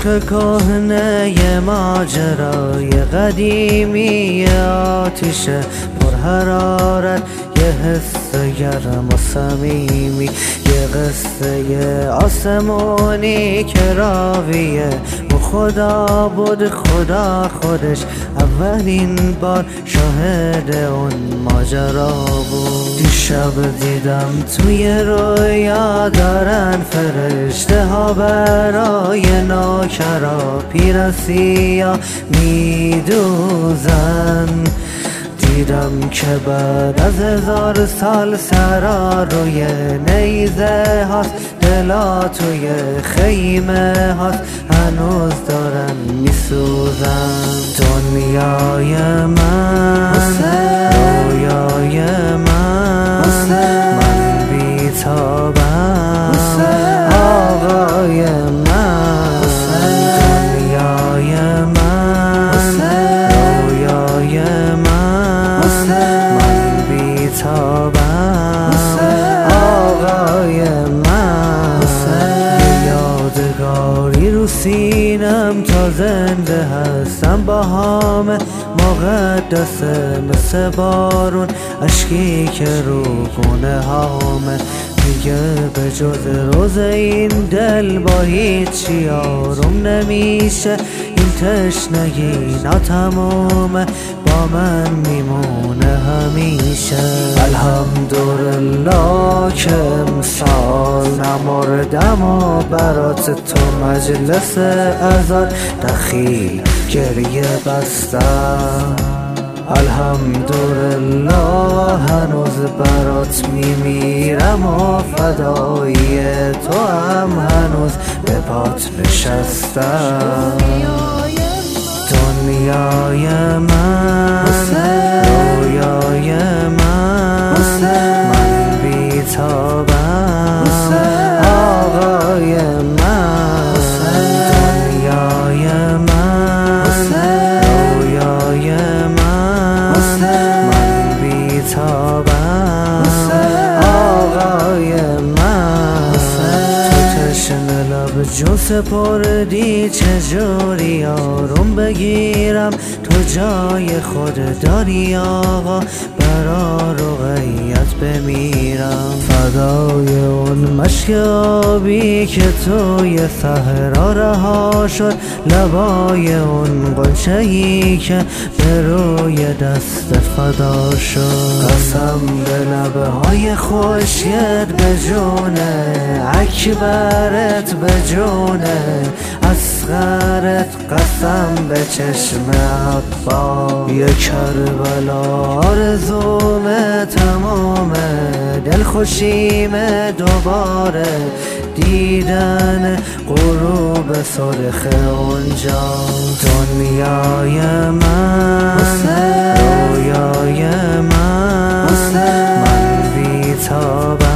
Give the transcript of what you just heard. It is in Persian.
عشق کهنه یه ماجرای قدیمی، آتیشه پر حرارت، یه حس گرم و صمیمی، یه قصه آسمونی که راویه و خدا بود، خدا خودش اولین بار شاهد اون ماجرا بود. دیشب دیدم توی رویا دارن فرشته ها برای نوکرا پیرسیا میدوزن. دیدم که بعد از 1000 سال سرا روی نیزه هاست، دلا توی خیمه هاست، هنوز دارن میسوزن. دنیای من، رویای من بی‌تابم، آقای من. دنیای من، رویای من بی‌تابم، آقای من. یادگاری رو سینم تا زنده هستم، با همه مقدسه مثل بارون، اشکی که رو گونه هامه. دیگه به جز روز این دل با هیچی آروم نمیشه، این تشنگی ناتمومه با من میمونه همیشه. الحمدلله که امسال نمردم و برات تو مجلس ازاد دخیل گریه بستم. الحمدلله هنوز برات میمیرم و فدایی تو هم هنوز به پات نشستم. دنیای من، رویای من بی‌تابم، آقای من. دنیای من، رویای من بی‌تابم، آقای من. تو تشنه لب جو سپردی، چجوری آروم بگیرم؟ تو جای خود داری آقا، برا رقیت بمیرم. فدای اون مشک آبی که توی صحرا رها شد، لبای اون غنچه‌ای که به روی دست فدا شد. قسم به لبهای خوشیت به جونه اکبرت، به جونه اصغرت، قسم به چشم عبا. یه کربلا آرزومه تمامه، دل خوشیمه دوباره دیدن غروب سرخ اونجا. دنیای من، رویای من بی‌تابم،